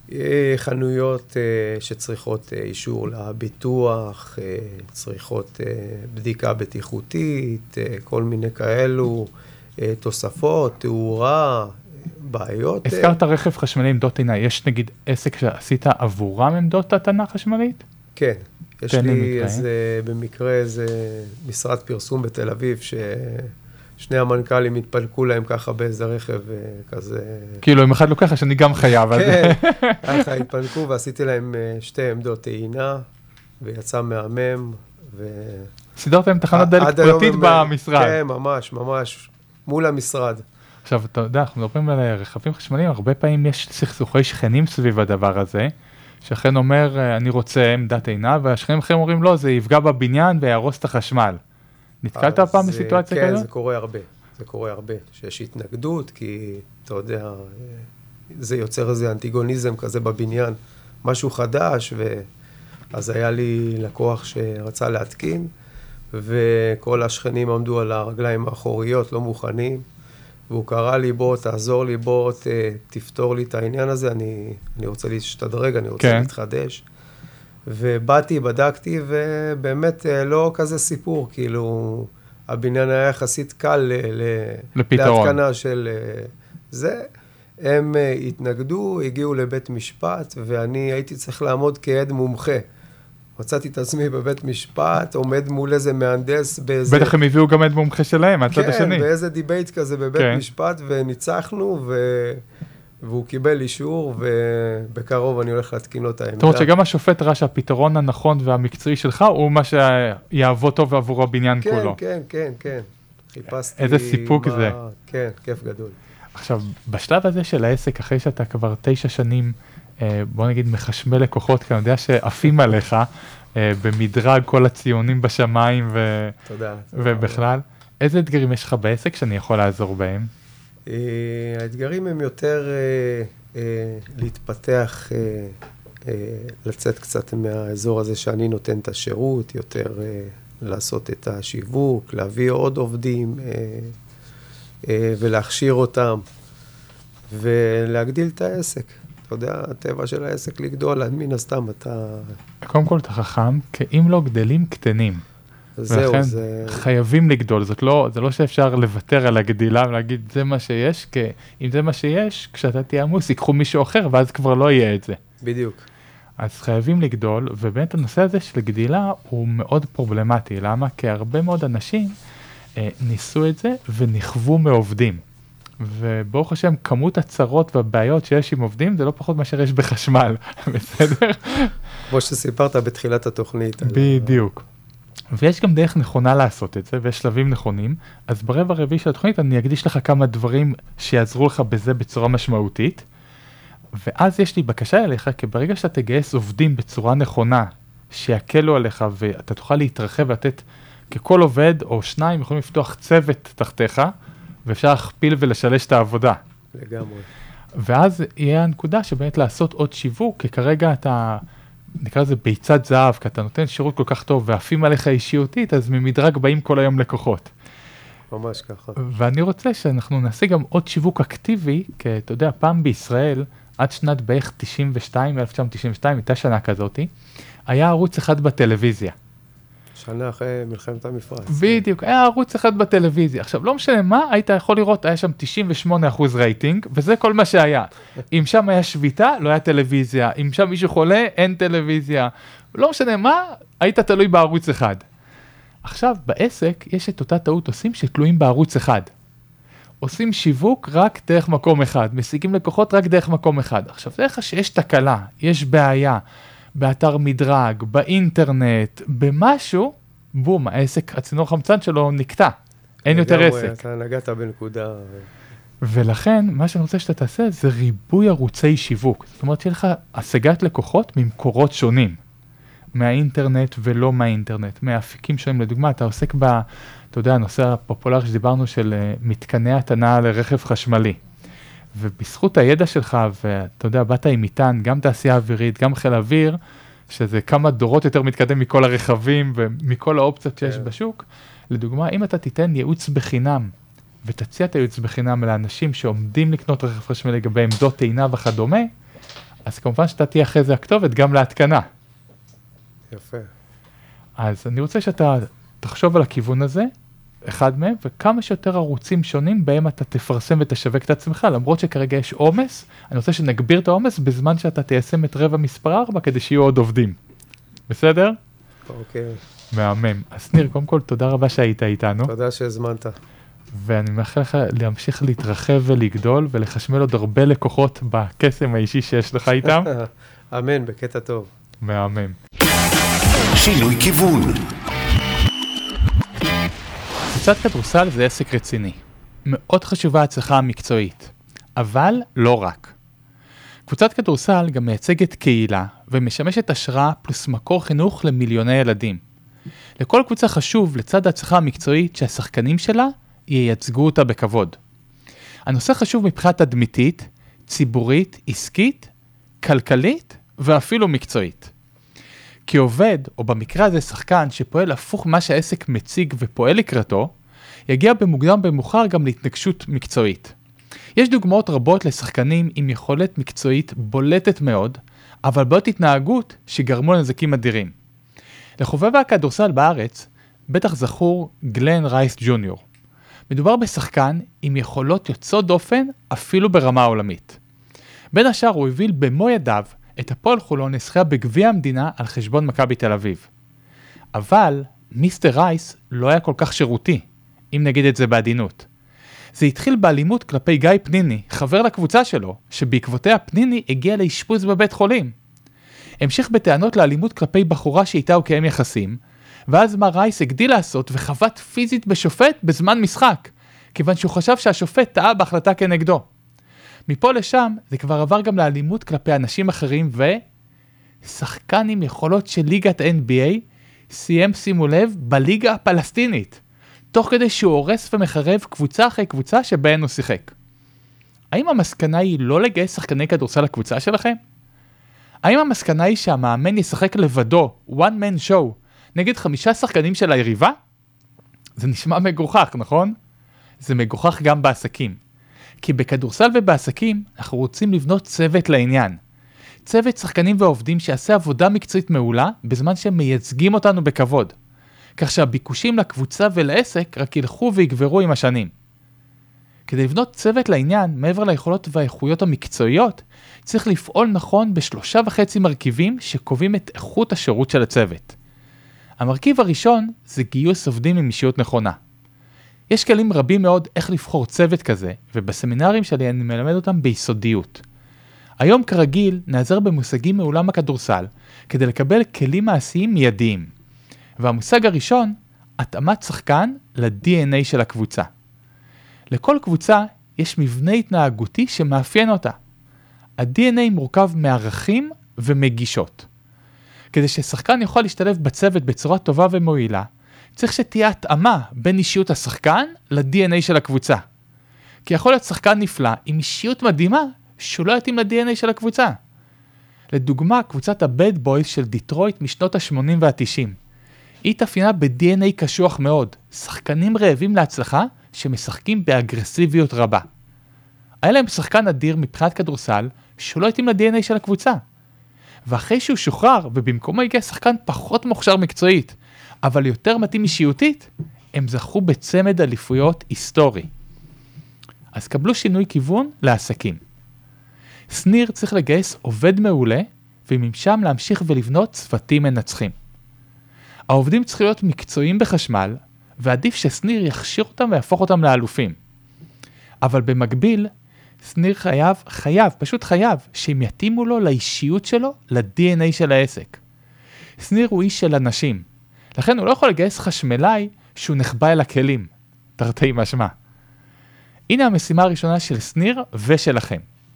חנויות שצריכות אישור לביטוח, צריכות בדיקה בטיחותית, כל מיני כאלו, תוספות, תאורה, בעיות. הזכרת רכב חשמלי עמדות טעינה, יש נגיד עסק שעשית עבורם עמדות טעינה חשמלית? כן, יש לי במקרה איזה משרד פרסום בתל אביב, שני המנכ"לים התפלקו להם ככה באיזה רכב כזה. כאילו, אם אחד לוקח, שאני גם חייב. כן, ככה התפלקו ועשיתי להם שתי עמדות טעינה, ויצא מהמם. סידרתם תחנת דלק פרטית במשרד. כן, ממש, ממש, מול המשרד. עכשיו, אתה יודע, אנחנו מדברים על רכבים חשמליים, הרבה פעמים יש סכסוכי שכנים סביב הדבר הזה, שכן אומר, אני רוצה עמדת טעינה, והשכנים אחרים אומרים, לא, זה יפגע בבניין ויהרוס את החשמל. נתקלת פעם בסיטואציה כזאת? כן, זה קורה הרבה. זה קורה הרבה. שיש התנגדות, כי אתה יודע, זה יוצר איזה אנטיגוניזם כזה בבניין, משהו חדש, אז היה לי לקוח שרצה להתקין, וכל השכנים עמדו על הרגליים האחוריות, לא מוכנים, והוא קרא לי, בוא, תעזור לי, בוא, תפתור לי את העניין הזה, אני רוצה להשתדרג, אני רוצה להתחדש. ובאתי, בדקתי, ובאמת לא כזה סיפור, כאילו, הבניין היה יחסית קל להתקנה של זה. הם התנגדו, הגיעו לבית משפט, ואני הייתי צריך לעמוד כעד מומחה. מצאתי את עצמי בבית משפט, עומד מול איזה מהנדס באיזה... בטח הם הביאו גם עד מומחה שלהם, הצד השני. כן, באיזה דיבייט כזה בבית משפט, וניצחנו, והוא קיבל אישור, ובקרוב אני הולך להתקין לו את העמדה. זאת אומרת שגם השופט ראה שהפתרון הנכון והמקצועי שלך, הוא מה שיעבוד טוב עבור הבניין כולו. כן. חיפשתי... איזה סיפוק זה. כן, כיף גדול. עכשיו, בשלב הזה של העסק, אחרי שאתה כבר 9 שנים, בוא נגיד, מחשמל לקוחות, כי אני יודע שעפים עליך, במדרג כל הציונים בשמיים תודה. ובכלל, איזה אתגרים יש לך בעסק שאני יכול לעזור בהם? האתגרים הם יותר להתפתח, לצאת קצת מהאזור הזה שאני נותן את השירות, יותר לעשות את השיווק, להביא עוד עובדים ולהכשיר אותם ולהגדיל את העסק. אתה יודע, הטבע של העסק לגדול, מן הסתם אתה... קודם כל אתה חכם, כי אם לא גדלים קטנים. זהו, ולכן חייבים לגדול, זה לא שאפשר לוותר על הגדילה ולהגיד זה מה שיש, כי אם זה מה שיש, כשאתה תהיה עמוס, ייקחו מישהו אחר ואז כבר לא יהיה את זה. בדיוק. אז חייבים לגדול, ובאמת הנושא הזה של גדילה הוא מאוד פרובלמטי. למה? כי הרבה מאוד אנשים ניסו את זה ונכוו מעובדים. וברוך השם, כמות הצרות והבעיות שיש עם עובדים, זה לא פחות מאשר יש בחשמל, בסדר? כמו שסיפרת בתחילת התוכנית. בדיוק. ויש גם דרך נכונה לעשות את זה, ויש שלבים נכונים, אז ברבע הרביעי של התוכנית אני אקדיש לך כמה דברים שיעזרו לך בזה בצורה משמעותית, ואז יש לי בקשה אליך, כי ברגע שאתה תגייס עובדים בצורה נכונה, שיקלו עליך ואתה תוכל להתרחב ולתת, ככל עובד או שניים יכולים לפתוח צוות תחתיך, ואפשר להכפיל ולשלש את העבודה. לגמרי. ואז יהיה הנקודה שבאמת לעשות עוד שיווק, כי כרגע אתה, נקרא לזה ביצת זהב, כי אתה נותן שירות כל כך טוב, ועפים עליך אישיותית, אז ממדרג באים כל היום לקוחות. ממש ככה. ואני רוצה שאנחנו נעשה גם עוד שיווק אקטיבי, כי אתה יודע, פעם בישראל, עד שנת בערך 1992, הייתה שנה כזאת, היה ערוץ אחד בטלוויזיה. שנה אחרי מלחמת המפרץ. בדיוק, היה ערוץ אחד בטלוויזיה. עכשיו, לא משנה מה, היית יכול לראות, היה שם 98% רייטינג, וזה כל מה שהיה. אם שם היה שביתה, לא היה טלוויזיה. אם שם מישהו חולה, אין טלוויזיה. לא משנה מה, היית תלוי בערוץ אחד. עכשיו, בעסק, יש את אותה טעות עושים שתלויים בערוץ אחד. עושים שיווק רק דרך מקום אחד, משיגים לקוחות רק דרך מקום אחד. עכשיו, זה איך שיש תקלה, יש בעיה. באתר מדרג, באינטרנט, במשהו, בום, העסק, הצינור חמצן שלו נקטע. אין יותר עסק. אתה נגעת בנקודה. ולכן, מה שאני רוצה שאתה תעשה, זה ריבוי ערוצי שיווק. זאת אומרת, שיהיה לך השגת לקוחות ממקורות שונים. מהאינטרנט ולא מהאינטרנט, מהאפיקים שונים. לדוגמה, אתה עוסק אתה יודע, הנושא הפופולרי שדיברנו של מתקני התנה לרכב חשמלי. ובזכות הידע שלך, ואתה יודע, באת עם מטען, גם תעשייה אווירית, גם חיל אוויר, שזה כמה דורות יותר מתקדם מכל הרכבים ומכל האופציות שיש בשוק. לדוגמה, אם אתה תיתן ייעוץ בחינם, ותציע את הייעוץ בחינם לאנשים שעומדים לקנות רכב חשמלי לגבי עמדות טעינה וכדומה, אז כמובן שאתה תהיה אחרי זה הכתובת גם להתקנה. יפה. אז אני רוצה שאתה תחשוב על הכיוון הזה, אחד מהם, וכמה שיותר ערוצים שונים בהם אתה תפרסם ותשווק את עצמך, למרות שכרגע יש עומס, אני רוצה שנגביר את העומס בזמן שאתה תיישם את רבע מספר 4 כדי שיהיו עוד עובדים. בסדר? אוקיי. מהמם. אז ניר, קודם כל תודה רבה שהיית איתנו. תודה שהזמנת. ואני מאחל לך להמשיך להתרחב ולגדול ולחשמל עוד הרבה לקוחות בקסם האישי שיש לך איתם. אמן, בקטע טוב. מהמם. שינוי כיוון. קבוצת כדורסל זה עסק רציני. מאוד חשובה ההצלחה המקצועית, אבל לא רק. קבוצת כדורסל גם מייצגת קהילה ומשמשת השראה פלוס מקור חינוך למיליוני ילדים. לכל קבוצה חשוב לצד ההצלחה המקצועית שהשחקנים שלה ייצגו אותה בכבוד. הנושא חשוב מבחינת תדמיתית, ציבורית, עסקית, כלכלית ואפילו מקצועית. כי עובד, או במקרה הזה שחקן שפועל הפוך מה שהעסק מציג ופועל לקראתו, יגיע במוקדם במאוחר גם להתנגשות מקצועית. יש דוגמאות רבות לשחקנים עם יכולת מקצועית בולטת מאוד, אבל בעיות התנהגות שגרמו לנזקים אדירים. לחובבי הכדורסל בארץ, בטח זכור גלן רייס ג'וניור. מדובר בשחקן עם יכולות יוצאות דופן אפילו ברמה עולמית. בין השאר הוא הוביל במו ידיו את הפועל חולון לזכייה בגביע המדינה על חשבון מכבי תל אביב. אבל מיסטר רייס לא היה כל כך שירותי, אם נגיד את זה בעדינות. זה התחיל באלימות כלפי גיא פניני, חבר לקבוצה שלו, שבעקבותיה פניני הגיע לאשפוז בבית חולים. המשיך בטענות לאלימות כלפי בחורה שאיתה הוא קיים יחסים, ואז מר רייס הגדיל לעשות וחבט פיזית בשופט בזמן משחק, כיוון שהוא חשב שהשופט טעה בהחלטה כנגדו. מפה לשם זה כבר עבר גם לאלימות כלפי אנשים אחרים, ושחקן עם יכולות של ליגת NBA סיים, שימו לב, בליגה הפלסטינית, תוך כדי שהוא הורס ומחרב קבוצה אחרי קבוצה שבהן הוא שיחק. האם המסקנה היא לא לגייס שחקני כדורסל לקבוצה שלכם? האם המסקנה היא שהמאמן ישחק לבדו, one man show, נגד 5 שחקנים של היריבה? זה נשמע מגוחך, נכון? זה מגוחך גם בעסקים. כי בכדורסל ובעסקים אנחנו רוצים לבנות צוות לעניין. צוות שחקנים ועובדים שיעשה עבודה מקצועית מעולה בזמן שהם מייצגים אותנו בכבוד. כך שהביקושים לקבוצה ולעסק רק ילכו ויגברו עם השנים. כדי לבנות צוות לעניין, מעבר ליכולות והאיכויות המקצועיות, צריך לפעול נכון ב3.5 מרכיבים שקובעים את איכות השירות של הצוות. המרכיב הראשון זה גיוס עובדים עם אישיות נכונה. יש כלים רבים מאוד איך לבחור צוות כזה, ובסמינרים שלי אני מלמד אותם ביסודיות. היום כרגיל נעזר במושגים מעולם הכדורסל, כדי לקבל כלים מעשיים מיידיים. והמושג הראשון, התאמת שחקן ל-DNA של הקבוצה. לכל קבוצה יש מבנה התנהגותי שמאפיין אותה. ה-DNA מורכב מערכים ומגישות. כדי ששחקן יכול להשתלב בצוות בצורה טובה ומועילה, צריך שתהיה התאמה בין אישיות השחקן ל-DNA של הקבוצה. כי יכול להיות שחקן נפלא עם אישיות מדהימה שהוא לא יתאים ל-DNA של הקבוצה. לדוגמה, קבוצת הבד בויז של דיטרויט משנות ה-80 וה-90. היא התאפיינה ב-DNA קשוח מאוד, שחקנים רעבים להצלחה שמשחקים באגרסיביות רבה. היה להם שחקן אדיר מבחינת כדורסל שהוא לא התאים ל-DNA של הקבוצה. ואחרי שהוא שוחרר ובמקומו הגיע שחקן פחות מוכשר מקצועית, אבל יותר מתאים אישיותית, הם זכו בצמד אליפויות היסטורי. אז קבלו שינוי כיוון לעסקים. סניר צריך לגייס עובד מעולה, ומשם להמשיך ולבנות צוותים מנצחים. העובדים צריכים להיות מקצועיים בחשמל, ועדיף שסניר יכשיר אותם ויהפוך אותם לאלופים. אבל במקביל, סניר פשוט חייב, שהם יתאימו לו לאישיות שלו, ל-DNA של העסק. סניר הוא איש של אנשים, לכן הוא לא יכול לגייס חשמלאי שהוא נחבא אל הכלים, תרתי משמע. הנה המשימה הראשונה של סניר ושלכם.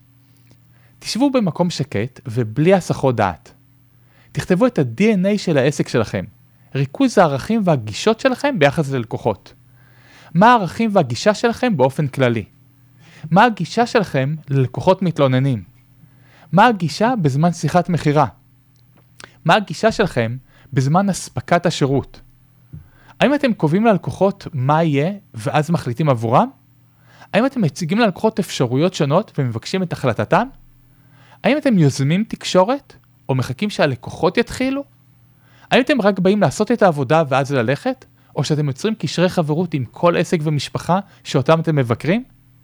תשבו במקום שקט ובלי הסחות דעת. תכתבו את ה-DNA של העסק שלכם, ריכוז הערכים והגישות שלכם ביחס ללקוחות. מה הערכים והגישה שלכם באופן כללי? מה הגישה שלכם ללקוחות מתלוננים? מה הגישה בזמן שיחת מחירה? מה הגישה שלכם בזמן הספקת השירות? האם אתם קובעים ללקוחות מה יהיה ואז מחליטים עבורם? האם אתם מציגים ללקוחות אפשרויות שונות ומבקשים את החלטתם? האם אתם יוזמים תקשורת או מחכים שהלקוחות יתחילו? האם אתם רק באים לעשות את העבודה ואז ללכת? או שאתם יוצרים קשרי חברות עם כל עסק ומשפחה שאותם אתם מבקרים?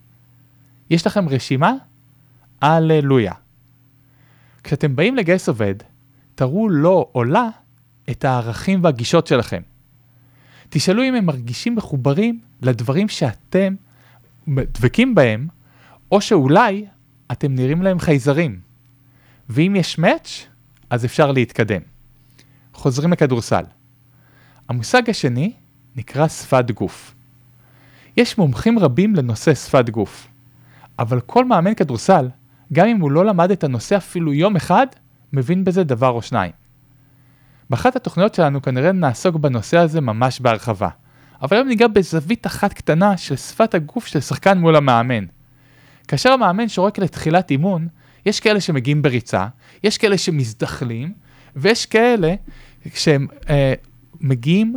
יש לכם רשימה? הללויה. כשאתם באים לגייס עובד, תראו לו או לה את הערכים והגישות שלכם. תשאלו אם הם מרגישים מחוברים לדברים שאתם דבקים בהם, או שאולי אתם נראים להם חייזרים. ואם יש מאץ', אז אפשר להתקדם. חוזרים לכדורסל. המושג השני נקרא שפת גוף. יש מומחים רבים לנושא שפת גוף. אבל כל מאמן כדורסל, גם אם הוא לא למד את הנושא אפילו יום אחד, מבין בזה דבר או שניים. באחת התוכניות שלנו כנראה נעסוק בנושא הזה ממש בהרחבה. אבל היום ניגע בזווית אחת קטנה של שפת הגוף של שחקן מול המאמן. כאשר המאמן שורק לתחילת אימון, יש כאלה שמגיעים בריצה, יש כאלה שמזדחלים, ויש כאלה שהם מגיעים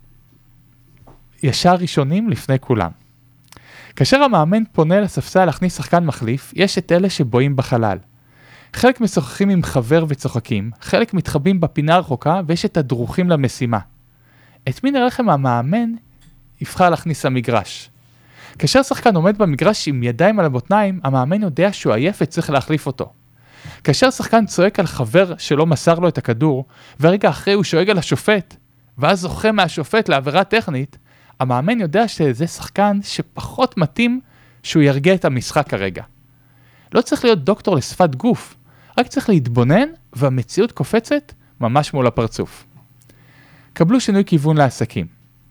ישר ראשונים לפני כולם. כאשר המאמן פונה לספסל להכניס שחקן מחליף, יש את אלה שבואים בחלל. חלק משוחחים עם חבר וצוחקים, חלק מתחבאים בפינה הרחוקה, ויש את הדרוכים למשימה. את מי נראה לכם המאמן יבחר להכניס למגרש? כאשר שחקן עומד במגרש עם ידיים על הבוטניים, המאמן יודע שהוא עייף וצריך להחליף אותו. כאשר שחקן צועק על חבר שלא מסר לו את הכדור, ורגע אחרי הוא שואג על השופט, ואז זוכה מהשופט לעבירה טכנית, המאמן יודע שזה שחקן שפחות מתאים שהוא ירגיע את המשחק כרגע. לא צריך להיות דוקטור לשפת גוף, רק צריך להתבונן והמציאות קופצת ממש מול הפרצוף. קבלו שינוי כיוון לעסקים.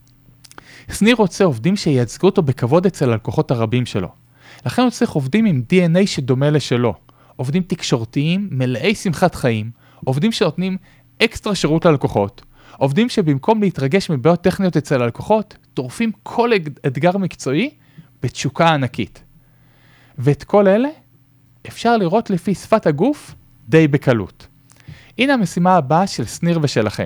שניר רוצה עובדים שייצגו אותו בכבוד אצל הלקוחות הרבים שלו. לכן הוא צריך עובדים עם DNA שדומה לשלו. עובדים תקשורתיים, מלאי שמחת חיים, עובדים שנותנים אקסטרה שירות ללקוחות, עובדים שבמקום להתרגש מבעיות טכניות אצל הלקוחות, טורפים כל אתגר מקצועי בתשוקה ענקית. ואת כל אלה אפשר לראות לפי שפת הגוף די בקלות. הנה המשימה הבאה של שניר ושלכם.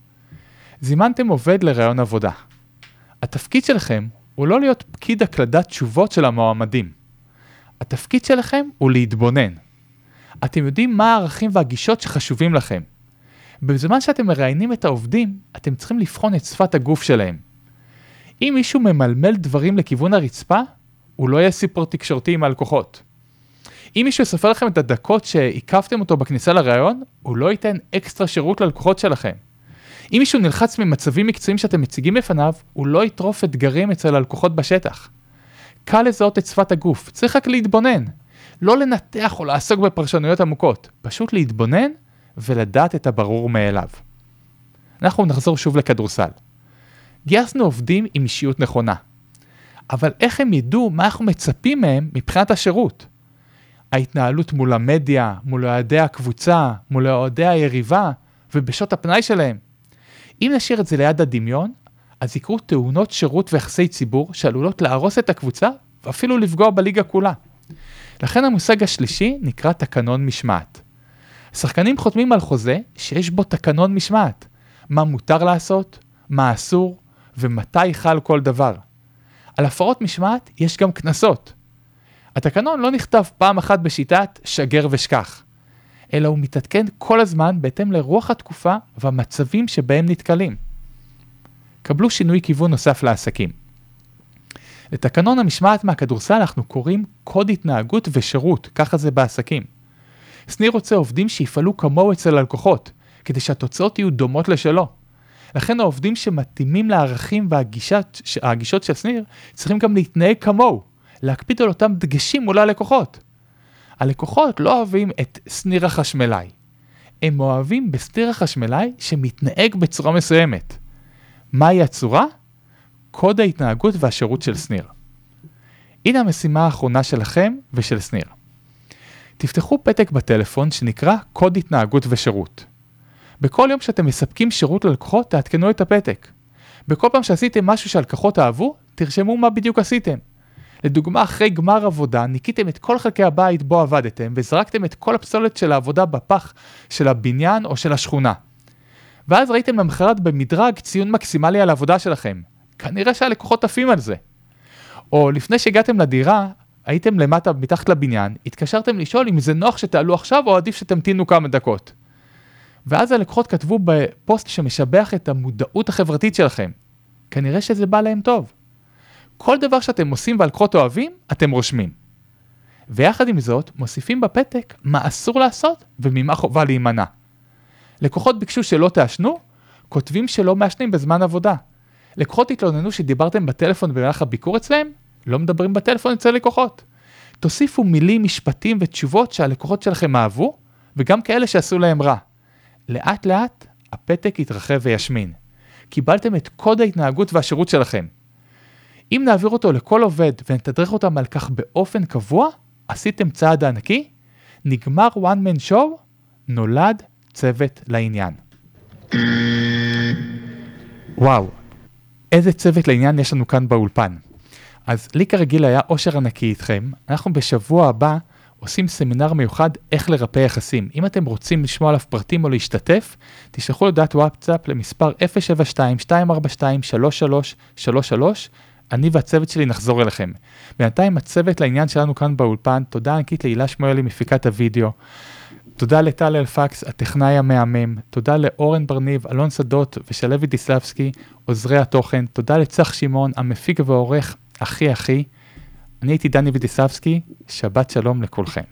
זימנתם עובד לרעיון עבודה. התפקיד שלכם הוא לא להיות פקיד הקלדת תשובות של המועמדים. התפקיד שלכם הוא להתבונן. אתם יודעים מה הערכים והגישות שחשובים לכם. בזמן שאתם מראיינים את העובדים, אתם צריכים לבחון את שפת הגוף שלהם. אם מישהו ממלמל דברים לכיוון הרצפה, הוא לא יהיה סיפור תקשורתי עם הלקוחות. אם מישהו יספר לכם את הדקות שעיקפתם אותו בכניסה לרעיון, הוא לא ייתן אקסטרה שירות ללקוחות שלכם. אם מישהו נלחץ ממצבים מקצועיים שאתם מציגים בפניו, הוא לא יטרוף אתגרים אצל הלקוחות בשטח. קל לזהות את שפת הגוף, צריך רק להתבונן. לא לנתח או לעסוק בפרשנויות עמוקות, פשוט להתבונן ולדעת את הברור מאליו. אנחנו נחזור שוב לכדורסל. גייסנו עובדים עם אישיות נכונה. אבל איך הם ידעו מה אנחנו מצפים מהם מבחינת השירות? ההתנהלות מול המדיה, מול אוהדי הקבוצה, מול אוהדי היריבה ובשעות הפנאי שלהם. אם נשאיר את זה ליד הדמיון, אז יקרו תאונות שירות ויחסי ציבור שעלולות להרוס את הקבוצה ואפילו לפגוע בליגה כולה. לכן המושג השלישי נקרא תקנון משמעת. שחקנים חותמים על חוזה שיש בו תקנון משמעת. מה מותר לעשות, מה אסור ומתי חל כל דבר. על הפרות משמעת יש גם כנסות. התקנון לא נכתב פעם אחת בשיטת שגר ושכח, אלא הוא מתעדכן כל הזמן בהתאם לרוח התקופה והמצבים שבהם נתקלים. קבלו שינוי כיוון נוסף לעסקים. לתקנון המשמעת מהכדורסל אנחנו קוראים קוד התנהגות ושירות, ככה זה בעסקים. שניר רוצה עובדים שיפעלו כמוהו אצל הלקוחות, כדי שהתוצאות יהיו דומות לשלו. לכן העובדים שמתאימים לערכים והגישות של שניר, צריכים גם להתנהג כמוהו, להקפיד על אותם דגשים מול הלקוחות. הלקוחות לא אוהבים את שניר החשמלאי. הם אוהבים בשניר החשמלאי שמתנהג בצורה מסוימת. מהי הצורה? קוד ההתנהגות והשירות של שניר. הנה המשימה האחרונה שלכם ושל שניר. תפתחו פתק בטלפון שנקרא קוד התנהגות ושירות. בכל יום שאתם מספקים שירות ללקוחות, תעדכנו את הפתק. בכל פעם שעשיתם משהו שהלקוחות אהבו, תרשמו מה בדיוק עשיתם. לדוגמה, אחרי גמר עבודה, ניקיתם את כל חלקי הבית בו עבדתם, וזרקתם את כל הפסולת של העבודה בפח של הבניין או של השכונה. ואז ראיתם למחרת במדרג ציון מקסימלי על העבודה שלכם. כנראה שהלקוחות עפים על זה. או לפני שהגעתם לדירה, הייתם למטה מתחת לבניין, התקשרתם לשאול אם זה נוח שתעלו עכשיו או עדיף שתמתינו כמה דקות. ואז הלקוחות כתבו בפוסט שמשבח את המודעות החברתית שלכם. כנראה שזה בא להם טוב. כל דבר שאתם עושים והלקוחות אוהבים, אתם רושמים. ויחד עם זאת, מוסיפים בפתק מה אסור לעשות וממה חובה להימנע. לקוחות ביקשו שלא תעשנו, כותבים שלא מעשנים בזמן עבודה. לקוחות התלוננו שדיברתם בטלפון במהלך הביקור אצלם, לא מדברים בטלפון אצל לקוחות. תוסיפו מילים, משפטים ותשובות שהלקוחות שלכם אהבו, וגם כאלה שעשו להם רע. לאט לאט הפתק יתרחב וישמין. קיבלתם את קוד ההתנהגות והשירות שלכם. אם נעביר אותו לכל עובד ונתדרך אותם על כך באופן קבוע, עשיתם צעד ענקי, נגמר one man show, נולד צוות לעניין. וואו, איזה צוות לעניין יש לנו כאן באולפן. אז לי כרגיל היה אושר ענקי איתכם. אנחנו בשבוע הבא עושים סמינר מיוחד איך לרפא יחסים. אם אתם רוצים לשמוע עליו פרטים או להשתתף, תשלחו לדעת וואטסאפ למספר 072-242-3333. אני והצוות שלי נחזור אליכם. בינתיים הצוות לעניין שלנו כאן באולפן, תודה ענקית להילה שמואלי מפיקת הוידאו, תודה לטל אלפקס, הטכנאי המאמם, תודה לאורן ברניב, אלון שדות ושלוי דיסלבסקי, עוזרי התוכן, תודה לצח שמעון, המפיק ועורך, אחי. אני הייתי דני ודיסלבסקי, שבת שלום לכולכם.